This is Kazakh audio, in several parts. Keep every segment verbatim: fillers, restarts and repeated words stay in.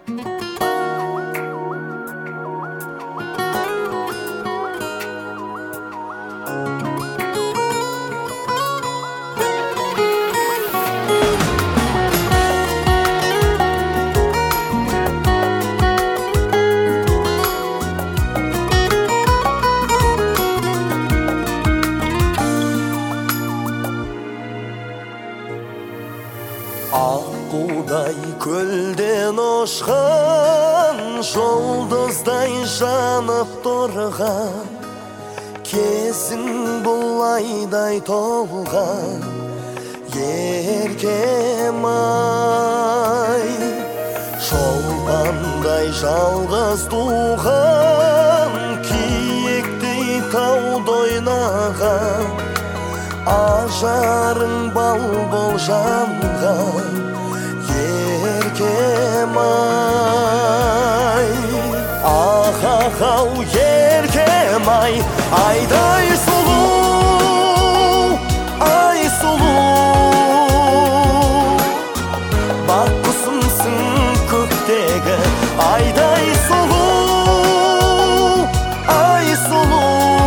Аққудай көлден ұшқан, жұлдыздай жанып тұрған, кезің бұл айдай толған, еркем-ай. Шолпандай жалғыз туған, киіктей тауда ойнаған, ажарың бал бол жанған, еркем-ай. Ах-ах-ау, еркем-ай, айдай сұлу, ай сұлу. Бақ құсымсың көктегі, айдай сұлу, ай сұлу.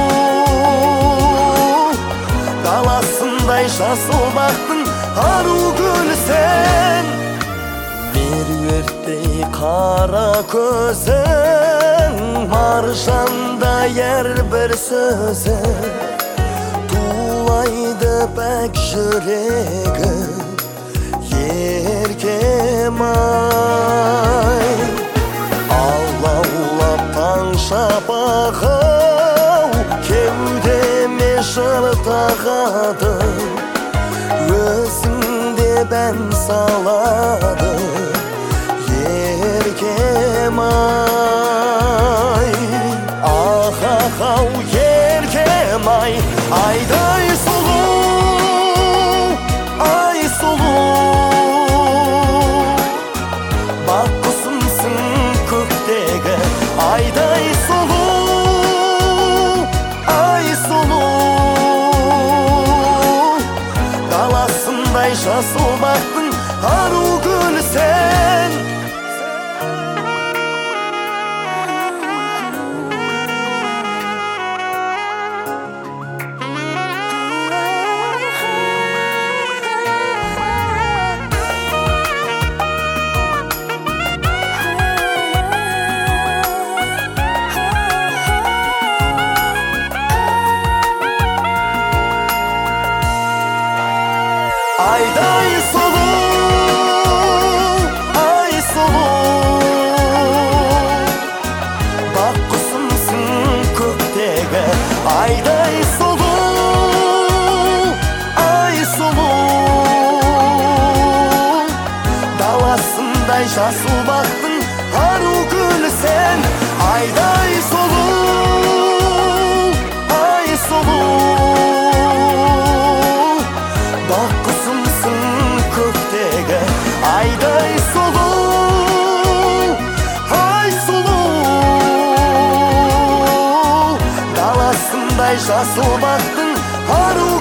Даласындай жасыл бақтың ару гүлі сен, меруерттей қара көзің, маржандай әрбір сөзің, тулайды пәк жүрегі, еркем-ай. Алаулап таң шапағы-ау, кеудеме жыр тағады, өзіңде бән салады, еркем-ай. Ах-ах-ау, еркем-ай, айдай сұлу, ай сұлу. Бақ құсымсың көктегі, айдай сұлу, ай сұлу. Даласындай жасыл бақтың ару гүлі сен. Айдай сұлу, ай сұлу. Бақ құсымсың көктегі, айдай сұлу, ай сұлу. Даласындай жасыл бақтың ару гүлі сен, айдай сұлу, ай сұлу. Бақ құсымсың көктегі, айдай сұлу, ай сұлу. Даласындай жасыл бақтың ару